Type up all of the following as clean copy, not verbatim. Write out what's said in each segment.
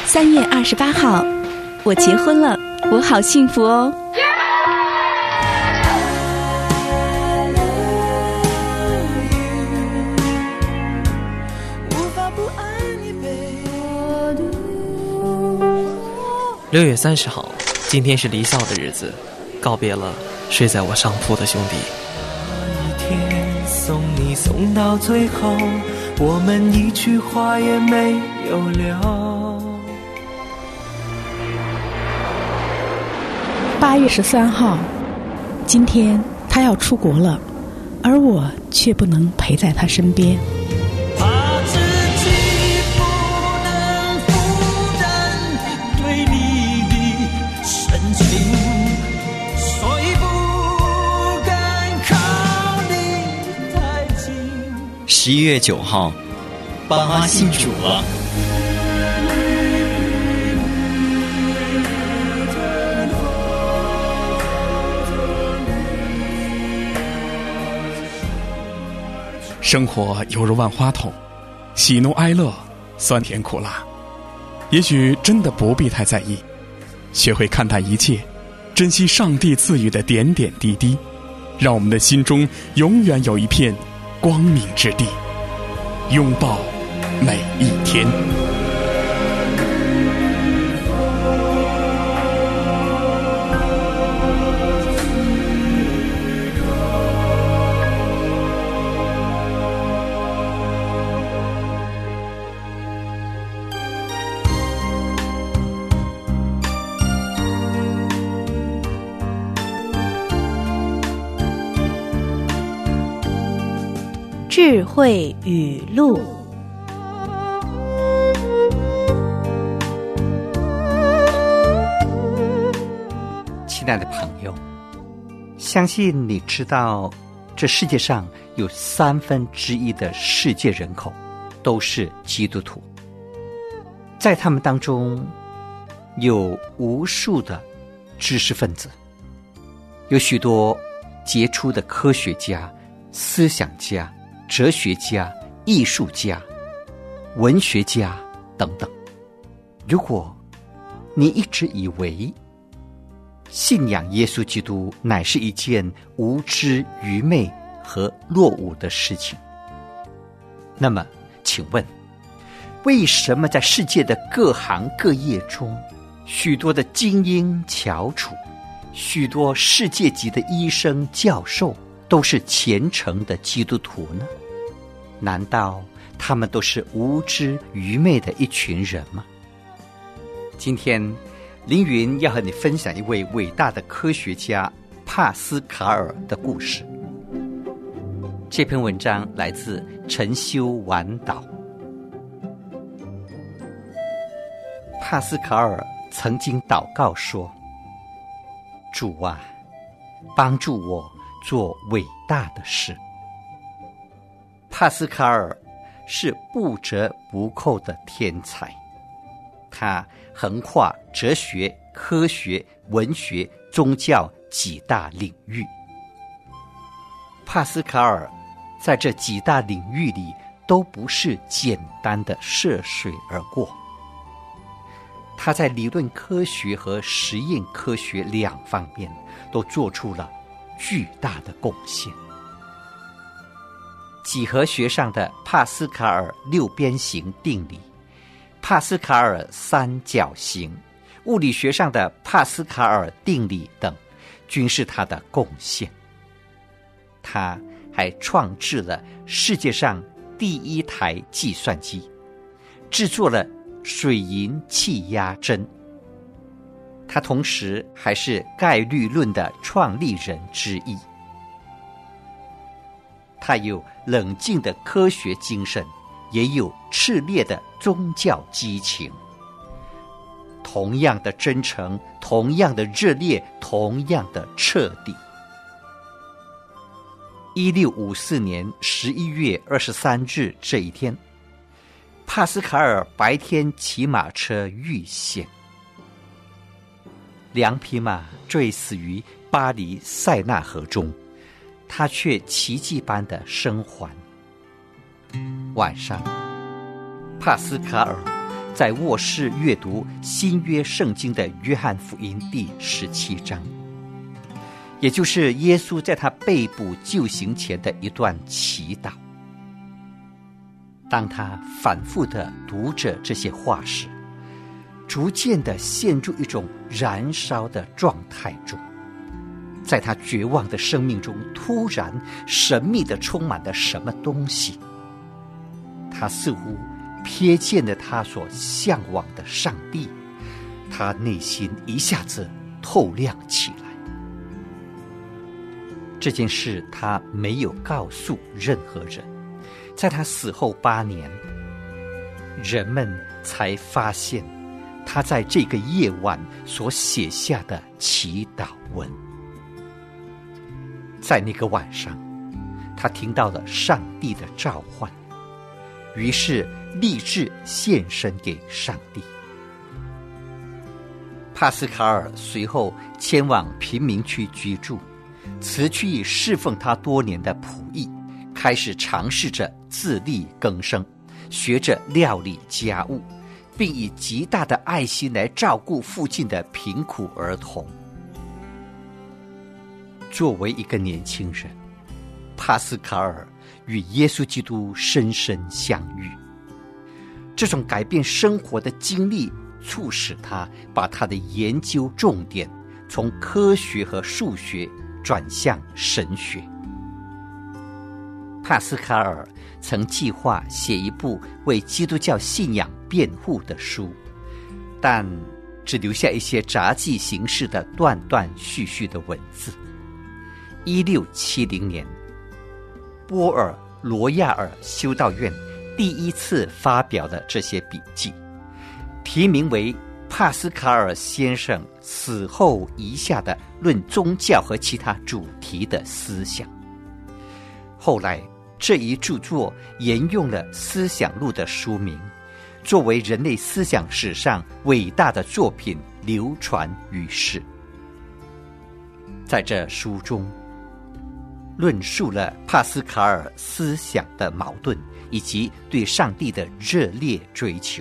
3月28号，我结婚了，我好幸福哦。 6月30号，今天是离校的日子，告别了睡在我上铺的兄弟。 那一天送你送到最后，我们一句话也没有聊。 8月13号，今天他要出国了，而我却不能陪在他身边。 怕自己不能负担对你的深情，所以不敢靠你太近。 11月9号，爸妈信主了。 生活犹如万花筒，喜怒哀乐，酸甜苦辣。也许真的不必太在意，学会看淡一切，珍惜上帝赐予的点点滴滴，让我们的心中永远有一片光明之地，拥抱每一天。 智慧语录。 亲爱的朋友，相信你知道，这世界上有1/3的世界人口都是基督徒，在他们当中有无数的知识分子，有许多杰出的科学家、思想家、哲学家、艺术家、文学家等等。如果你一直以为信仰耶稣基督乃是一件无知、愚昧和落伍的事情，那么请问，为什么在世界的各行各业中，许多的精英翘楚，许多世界级的医生教授都是虔诚的基督徒呢？难道他们都是无知愚昧的一群人吗？今天凌云要和你分享一位伟大的科学家帕斯卡尔的故事。这篇文章来自陈修晚岛。帕斯卡尔曾经祷告说：主啊，帮助我做伟大的事。帕斯卡尔是不折不扣的天才，他横跨哲学、科学、文学、宗教几大领域。帕斯卡尔在这几大领域里都不是简单的涉水而过，他在理论科学和实验科学两方面都做出了巨大的贡献。几何学上的帕斯卡尔六边形定理，帕斯卡尔三角形，物理学上的帕斯卡尔定理等，均是他的贡献。他还创制了世界上第一台计算机，制作了水银气压针。他同时还是概率论的创立人之一。他有冷静的科学精神，也有炽烈的宗教激情。同样的真诚，同样的热烈，同样的彻底。1654年11月23日这一天，帕斯卡尔白天骑马车遇险，2匹马坠死于巴黎塞纳河中，他却奇迹般的生还。晚上，帕斯卡尔在卧室阅读新约圣经的约翰福音第17章，也就是耶稣在他被捕就刑前的一段祈祷。当他反复地读着这些话时，逐渐地陷入一种燃烧的状态中。在他绝望的生命中，突然神秘地充满了什么东西。他似乎瞥见了他所向往的上帝，他内心一下子透亮起来。这件事他没有告诉任何人，在他死后8年，人们才发现他在这个夜晚所写下的祈祷文。在那个晚上，他听到了上帝的召唤，于是立志献身给上帝。帕斯卡尔随后迁往贫民区居住，辞去侍奉他多年的仆役，开始尝试着自力更生，学着料理家务，并以极大的爱心来照顾附近的贫苦儿童。作为一个年轻人，帕斯卡尔与耶稣基督深深相遇。这种改变生活的经历促使他把他的研究重点从科学和数学转向神学。帕斯卡尔曾计划写一部为基督教信仰辩护的书，但只留下一些札记形式的断断续续的文字。1670年，波尔罗亚尔修道院第一次发表了这些笔记，题名为帕斯卡尔先生死后遗下的论宗教和其他主题的思想。后来这一著作沿用了《思想录》的书名，作为人类思想史上伟大的作品流传于世。在这书中，论述了帕斯卡尔思想的矛盾以及对上帝的热烈追求。《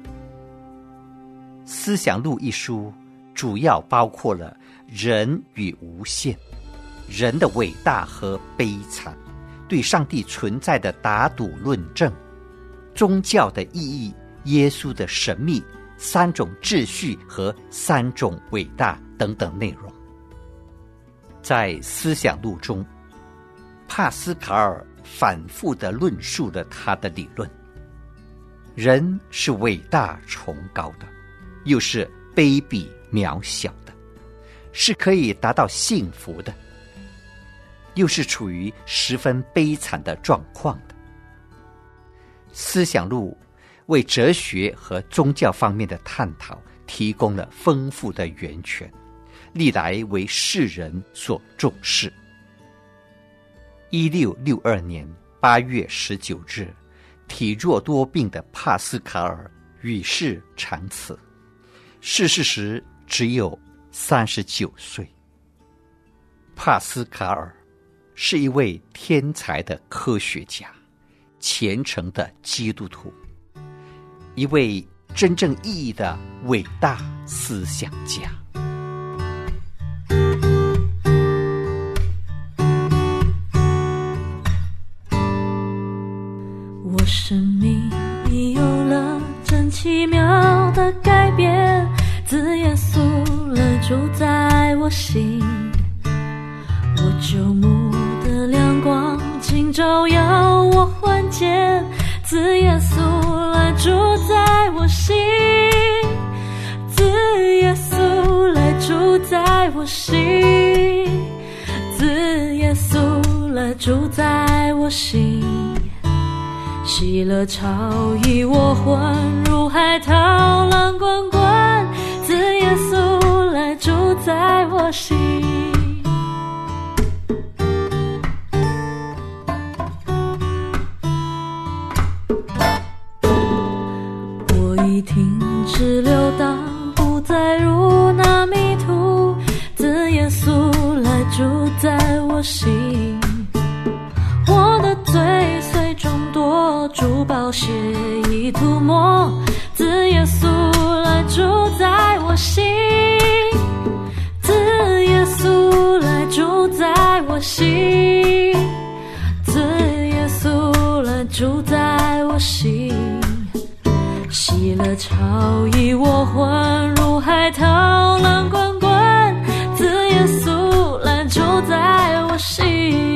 思想录》一书主要包括了人与无限、人的伟大和悲惨、对上帝存在的打赌论证、宗教的意义、耶稣的神秘、3种秩序和3种伟大等等内容。在《思想录》中，帕斯卡尔反复地论述了他的理论：人是伟大崇高的，又是卑鄙渺小的，是可以达到幸福的，又是处于十分悲惨的状况的。思想录为哲学和宗教方面的探讨提供了丰富的源泉，历来为世人所重视。1662年8月19日，体弱多病的帕斯卡尔与世长辞，逝世时只有39岁。帕斯卡尔是一位天才的科学家，虔诚的基督徒，一位真正意义的伟大思想家。 我生命已有了真奇妙的改变，自耶稣来住在我心，我救赎的亮光竟照耀我魂间，自耶稣来住在我心，自耶稣来住在我心，自耶稣来住在我心，喜乐潮溢我魂，如海涛浪滚滚，自耶稣来住在我心。我已停止流荡，不再如那迷途，自耶稣来住在我心，我的罪随众多，珠宝血已涂抹，自耶洗了潮衣，我混入海涛，浪滚滚，自耶稣来住在我心。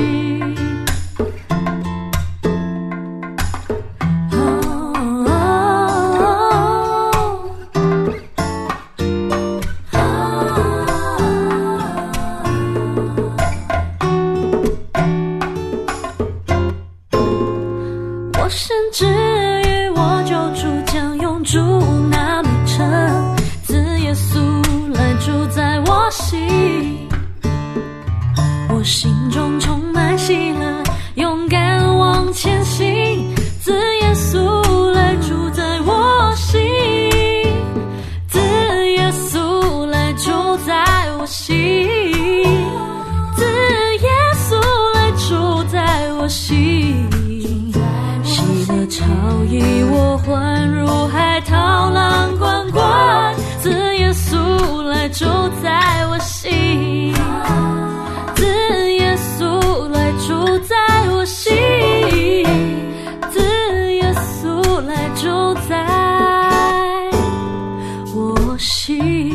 我深知与我救主将永住那美城，自耶稣来住在我心。我心中充满喜乐，勇敢往前行，自耶稣来住在我心，自耶稣来住在我心，自耶稣来住在我心。潮衣我混入海涛，浪滚滚，自耶稣来住在我心，自耶稣来住在我心，自耶稣来住在我心。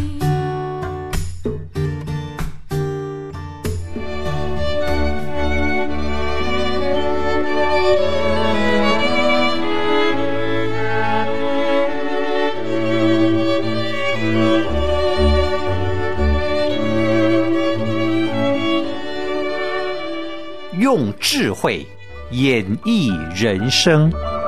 用智慧演绎人生。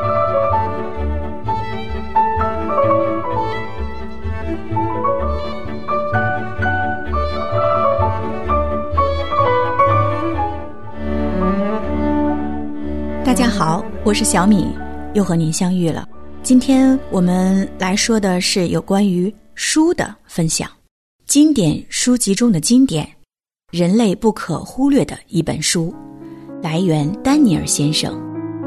大家好，我是小米，又和您相遇了。今天我们来说的是有关于书的分享，经典书籍中的经典，人类不可忽略的一本书。来源丹尼尔先生。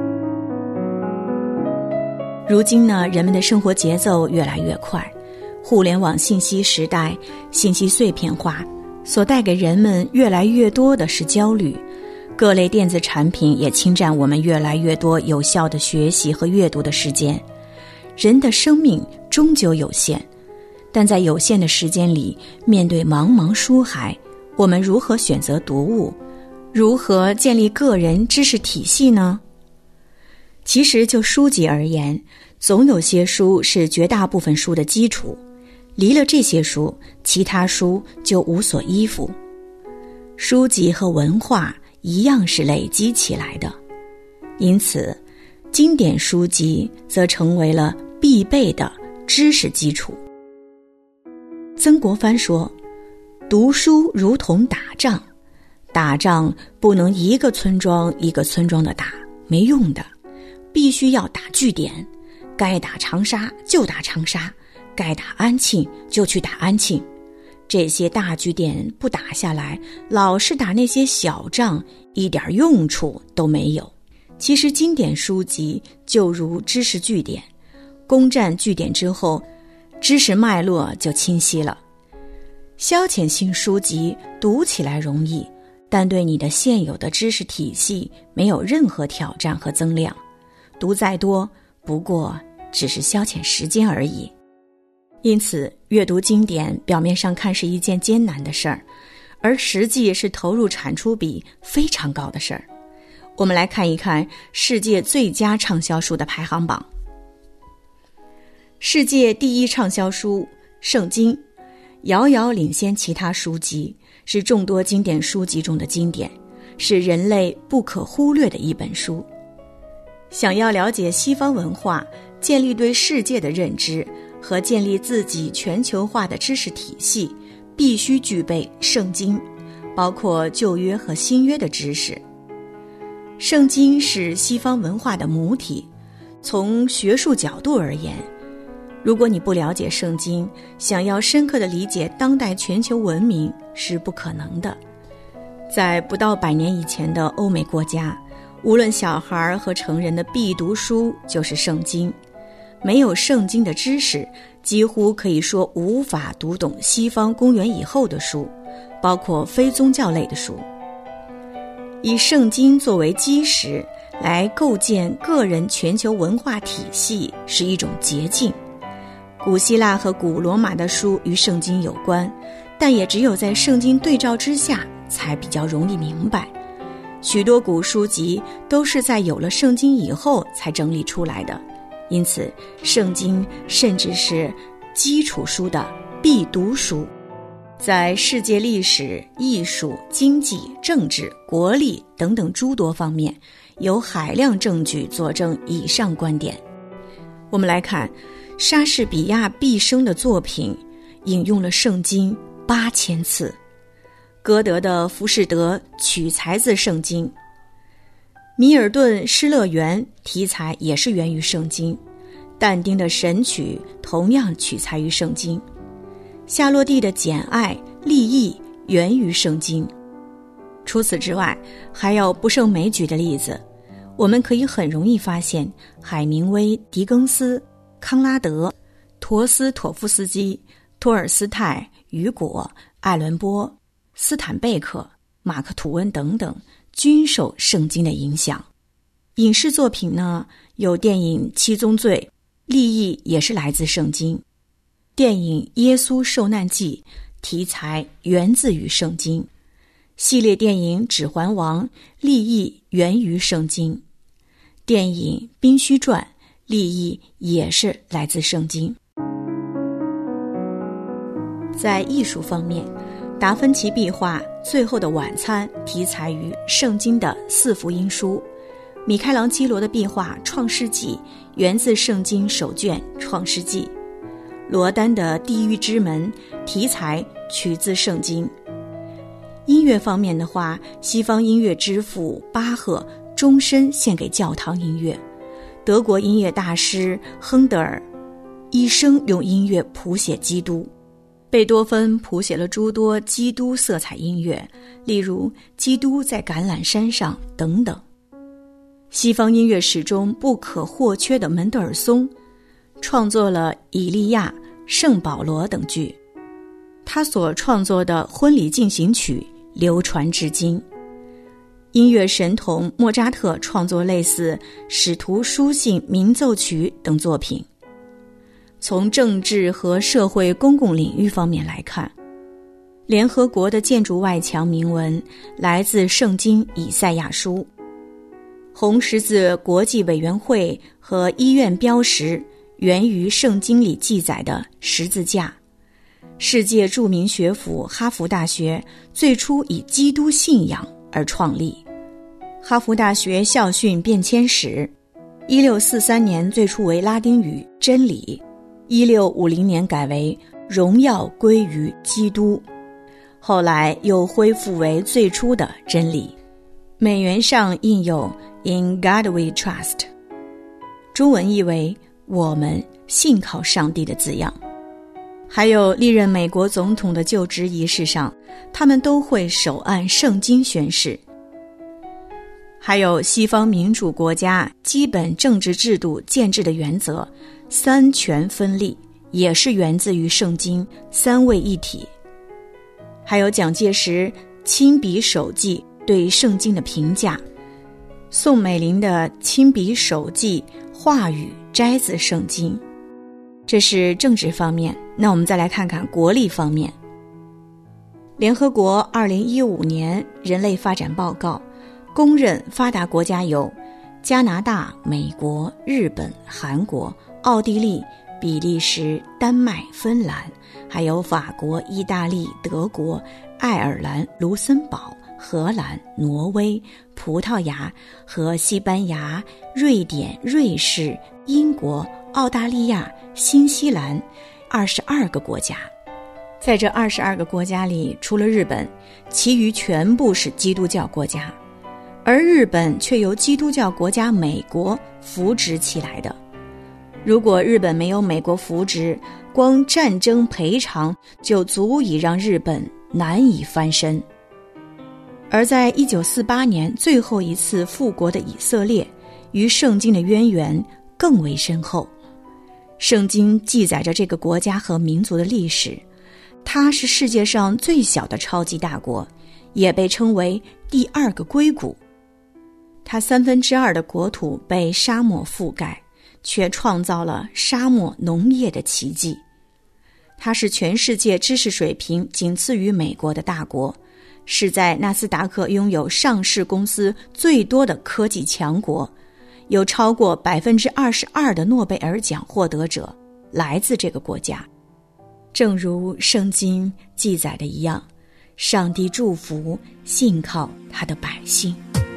如今呢，人们的生活节奏越来越快，互联网信息时代，信息碎片化所带给人们越来越多的是焦虑，各类电子产品也侵占我们越来越多有效的学习和阅读的时间。人的生命终究有限，但在有限的时间里，面对茫茫书海，我们如何选择读物？如何建立个人知识体系呢？其实就书籍而言，总有些书是绝大部分书的基础，离了这些书，其他书就无所依附。书籍和文化一样是累积起来的，因此经典书籍则成为了必备的知识基础。曾国藩说，读书如同打仗，打仗不能一个村庄一个村庄的打，没用的，必须要打据点，该打长沙就打长沙，该打安庆就去打安庆。这些大据点不打下来，老是打那些小仗，一点用处都没有。其实经典书籍就如知识据点，攻占据点之后，知识脉络就清晰了。消遣性书籍读起来容易，但对你的现有的知识体系没有任何挑战和增量，读再多不过只是消遣时间而已。因此阅读经典表面上看是一件艰难的事儿，而实际是投入产出比非常高的事儿。我们来看一看世界最佳畅销书的排行榜。世界第一畅销书圣经遥遥领先其他书籍，是众多经典书籍中的经典，是人类不可忽略的一本书。想要了解西方文化，建立对世界的认知和建立自己全球化的知识体系，必须具备圣经，包括旧约和新约的知识。圣经是西方文化的母体，从学术角度而言，如果你不了解圣经，想要深刻地理解当代全球文明是不可能的。在不到100年以前的欧美国家，无论小孩和成人的必读书就是圣经。没有圣经的知识，几乎可以说无法读懂西方公元以后的书，包括非宗教类的书。以圣经作为基石， 来构建个人全球文化体系是一种捷径。古希腊和古罗马的书与圣经有关，但也只有在圣经对照之下才比较容易明白。许多古书籍都是在有了圣经以后才整理出来的，因此圣经甚至是基础书的必读书。在世界历史、艺术、经济、政治、国力等等诸多方面，有海量证据佐证以上观点。我们来看莎士比亚毕生的作品引用了圣经8000次，歌德的《浮士德》取材自圣经，米尔顿《失乐园》题材也是源于圣经，但丁的《神曲》同样取材于圣经，夏洛蒂的《简爱》《立意》源于圣经。除此之外，还有不胜枚举的例子。我们可以很容易发现海明威、狄更斯、康拉德、陀思妥夫斯基、托尔斯泰、雨果、爱伦坡、斯坦贝克、马克吐温等等均受圣经的影响。影视作品呢，有电影《七宗罪》，立意也是来自圣经。电影《耶稣受难记》题材源自于圣经，系列电影《指环王》立意源于圣经，电影《宾虚传》立意也是来自圣经。在艺术方面，达芬奇壁画《最后的晚餐》题材于圣经的4福音书，米开朗基罗的壁画《创世纪》源自圣经首卷《创世纪》，罗丹的《地狱之门》题材取自圣经。音乐方面的话，西方音乐之父巴赫终身献给教堂音乐，德国音乐大师亨德尔一生用音乐谱写基督，贝多芬谱写了诸多基督色彩音乐，例如《基督在橄榄山上》等等。西方音乐史中不可或缺的门德尔松创作了《以利亚》《圣保罗》等剧，他所创作的《婚礼进行曲》流传至今。音乐神童莫扎特创作类似《使徒书信鸣奏曲》等作品。从政治和社会公共领域方面来看，联合国的建筑外墙铭文来自圣经以赛亚书，红十字国际委员会和医院标识源于圣经里记载的十字架。世界著名学府哈佛大学最初以基督信仰而创立。哈佛大学校训变迁史，1643年最初为拉丁语真理，1650年改为荣耀归于基督，后来又恢复为最初的真理。美元上印有 In God We Trust， 中文译为我们信靠上帝的字样。还有历任美国总统的就职仪式上，他们都会手按圣经宣誓。还有西方民主国家基本政治制度建制的原则，三权分立，也是源自于圣经三位一体。还有蒋介石亲笔手记对圣经的评价，宋美龄的亲笔手记话语摘自圣经。这是政治方面，那我们再来看看国力方面。联合国2015年人类发展报告公认发达国家有加拿大、美国、日本、韩国、奥地利、比利时、丹麦、芬兰，还有法国、意大利、德国、爱尔兰、卢森堡、荷兰、挪威、葡萄牙和西班牙、瑞典、瑞士、英国、澳大利亚、新西兰22个国家。在这22个国家里，除了日本，其余全部是基督教国家，而日本却由基督教国家美国扶植起来的。如果日本没有美国扶植，光战争赔偿就足以让日本难以翻身。而在1948年最后一次复国的以色列，与圣经的渊源更为深厚。圣经记载着这个国家和民族的历史，它是世界上最小的超级大国，也被称为第二个硅谷。 它2/3的国土被沙漠覆盖，却创造了沙漠农业的奇迹。它是全世界知识水平仅次于美国的大国，是在纳斯达克拥有上市公司最多的科技强国，有超过22%的诺贝尔奖获得者来自这个国家。正如圣经记载的一样，上帝祝福信靠他的百姓。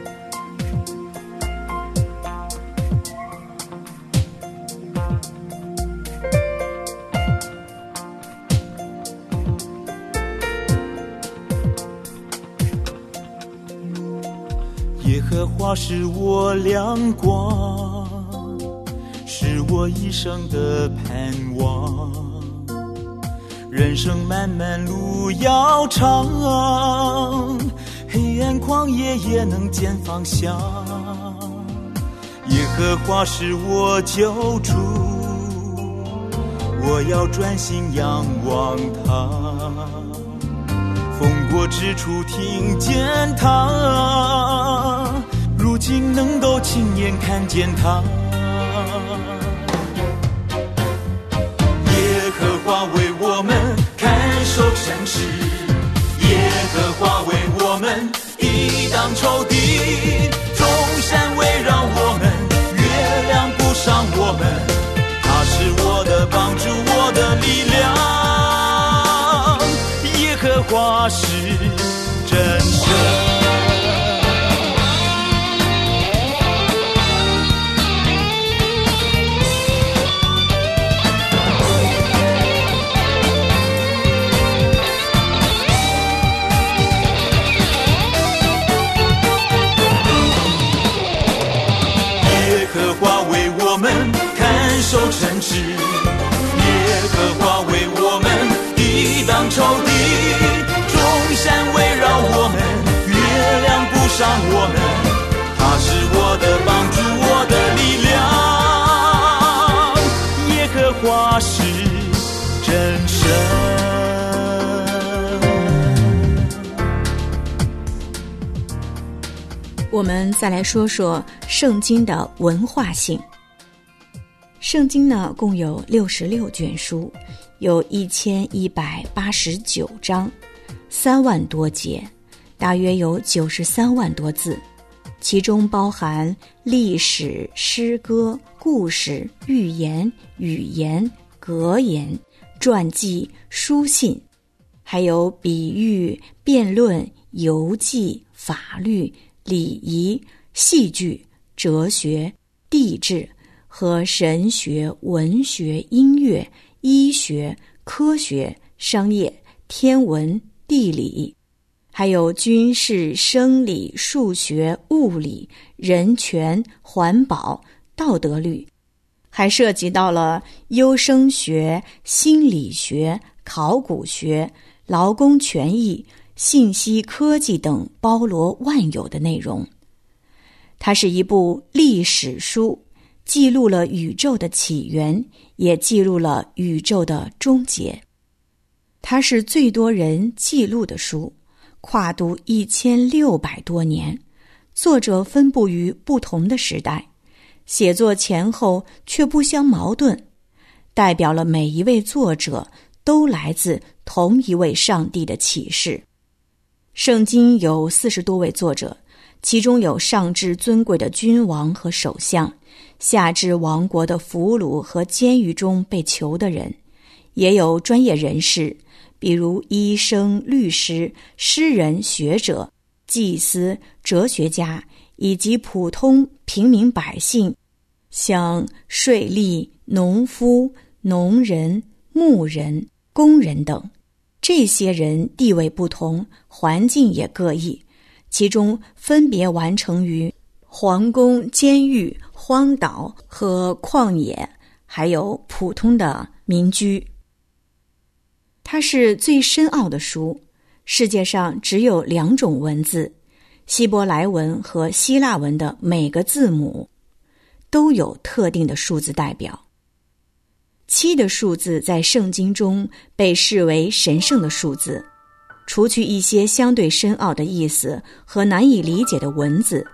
耶和华是我亮光，是我一生的盼望。人生漫漫路要长，黑暗旷野也能见方向。耶和华是我救主，我要专心仰望他。风过之处听见他，如今能够亲眼看见他。耶和华为我们看守城池，耶和华为我们抵挡仇敌，众山围绕我们，月亮不伤我们，他是我的帮助，我的力量。耶和华是真神。耶和华为我们看守城池，耶和华为我们抵挡仇敌，众山围绕我们，月亮不伤我们，他是我的帮助，我的力量。耶和华是真神。 我们再来说说圣经的文化性。圣经呢，共有66卷书，有1189章，3万多节，大约有93万多字，其中包含历史、诗歌、故事、寓言、语言、格言、传记、书信，还有比喻、辩论、游记、法律、礼仪、戏剧、哲学、地质和神学、文学、音乐、医学、科学、商业、天文、地理，还有军事、生理、数学、物理、人权、环保、道德律，还涉及到了优生学、心理学、考古学、劳工权益、信息科技等包罗万有的内容。它是一部历史书，记录了宇宙的起源，也记录了宇宙的终结。它是最多人记录的书，跨度1600多年，作者分布于不同的时代，写作前后却不相矛盾，代表了每一位作者都来自同一位上帝的启示。圣经有40多位作者，其中有上至尊贵的君王和首相，下至亡国的俘虏和监狱中被囚的人，也有专业人士，比如医生、律师、诗人、学者、祭司、哲学家，以及普通平民百姓，像税吏、农夫、农人、牧人、工人等。这些人地位不同，环境也各异，其中分别完成于皇宫、监狱、荒岛和旷野，还有普通的民居。它是最深奥的书，世界上只有2种文字，希伯来文和希腊文的每个字母都有特定的数字代表。7的数字在圣经中被视为神圣的数字，除去一些相对深奥的意思和难以理解的文字，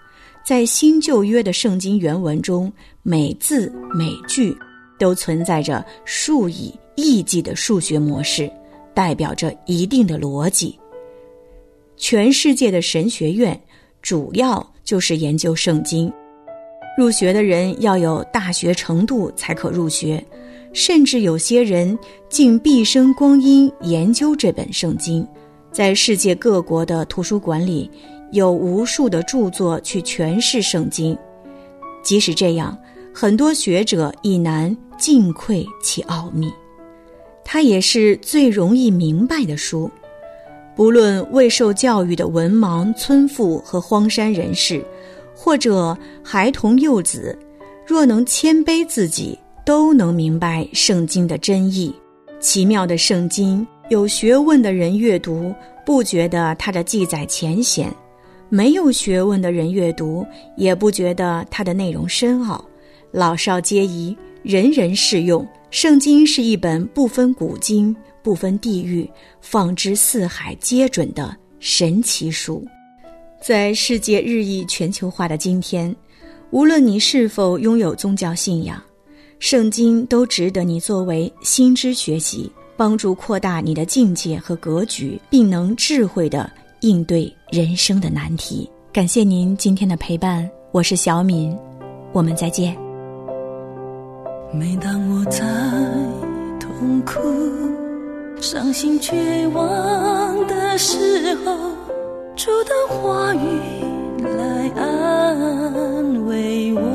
在新旧约的圣经原文中，每字每句都存在着数以亿计的数学模式，代表着一定的逻辑。全世界的神学院主要就是研究圣经，入学的人要有大学程度才可入学，甚至有些人尽毕生光阴研究这本圣经。在世界各国的图书馆里，有无数的著作去诠释圣经。即使这样，很多学者亦难尽窥其奥秘。它也是最容易明白的书，不论未受教育的文盲村妇和荒山人士，或者孩童幼子，若能谦卑自己，都能明白圣经的真意。奇妙的圣经，有学问的人阅读，不觉得它的记载浅显；没有学问的人阅读，也不觉得它的内容深奥。老少皆宜，人人适用。圣经是一本不分古今、不分地域，放之四海皆准的神奇书。在世界日益全球化的今天，无论你是否拥有宗教信仰，圣经都值得你作为新知学习，帮助扩大你的境界和格局，并能智慧地应对人生的难题。感谢您今天的陪伴，我是小敏，我们再见。 每当我在痛苦、伤心、绝望的时候，主的话语来安慰我，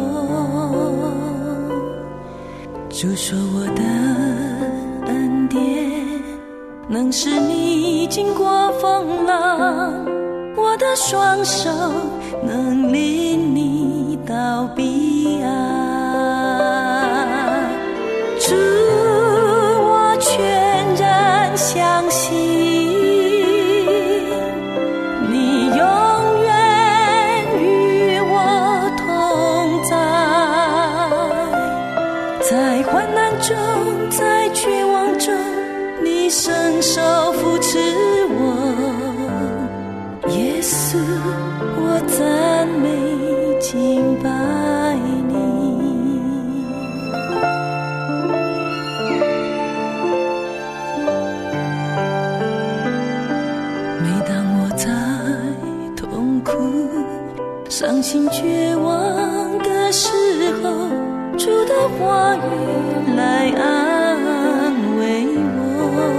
主说我的恩典能使你经过风浪，我的双手能领你到彼岸。主，我全然相信你永远与我同在，在患难中，在绝望中，你伸手扶持我。耶稣，我赞美敬拜你。伤心绝望的时候，主的话语来安慰我。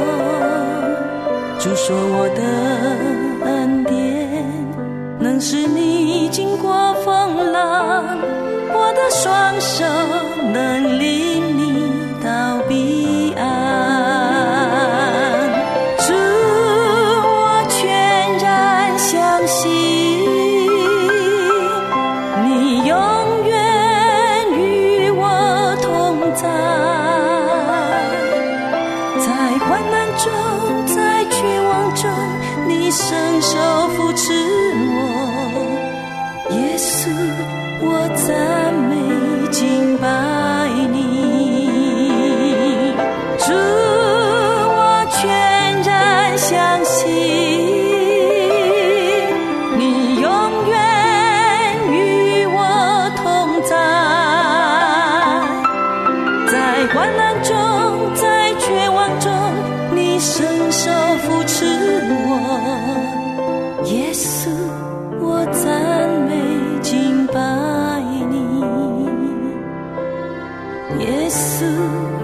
主说我的恩典能使你经过风浪，我的双手能领你到彼岸。主，我全然相信伸手扶持我。耶稣，我赞美敬拜你。主，我全然相信你永远与我同在，在患难中，在绝望中，你伸手扶持我。耶稣，我赞美敬拜你。耶稣。